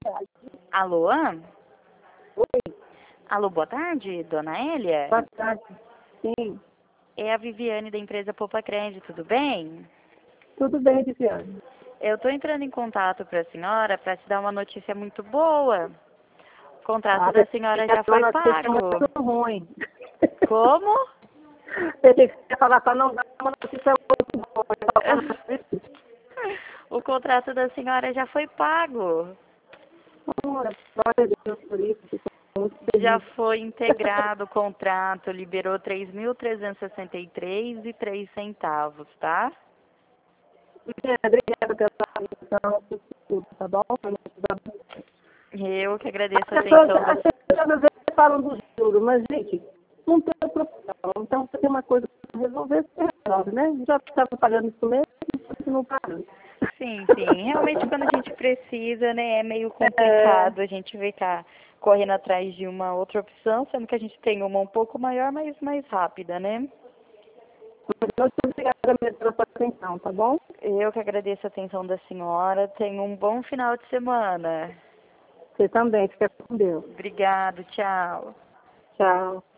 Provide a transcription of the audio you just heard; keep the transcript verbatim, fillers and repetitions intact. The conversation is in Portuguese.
Alô? Oi, Alô, boa tarde, dona Hélia? boa tarde. Sim, É a Viviane da empresa Poupa Crédito, tudo bem? tudo bem, Viviane. Eu estou entrando em contato para a senhora para te dar uma notícia muito boa. O contrato Ah, da senhora já foi uma notícia pago. muito ruim. Como? Eu tenho que falar para não dar uma notícia muito boa. O contrato da senhora já foi pago. Ora, glória a Deus por isso, fico muito Já feliz. foi integrado o contrato, liberou três mil trezentos e sessenta e três e três centavos, tá? Obrigada pela atenção, por tudo, tá bom? Eu que agradeço As a pessoas, atenção da... as pessoas às vezes falam do juro, mas, gente, não tem profissão. Então, se tem uma coisa para resolver, você resolve, né? Já estava pagando isso mesmo, continua pagando. Sim, sim. Realmente quando a gente precisa, né, é meio É, complicado a gente ficar correndo atrás de uma outra opção, sendo que a gente tem uma um pouco maior, mas mais rápida, né? muito obrigada mesmo pela sua atenção, tá bom? Eu que agradeço a atenção da senhora. Tenha um bom final de semana. Você também, fica com Deus. Obrigado, tchau. Tchau.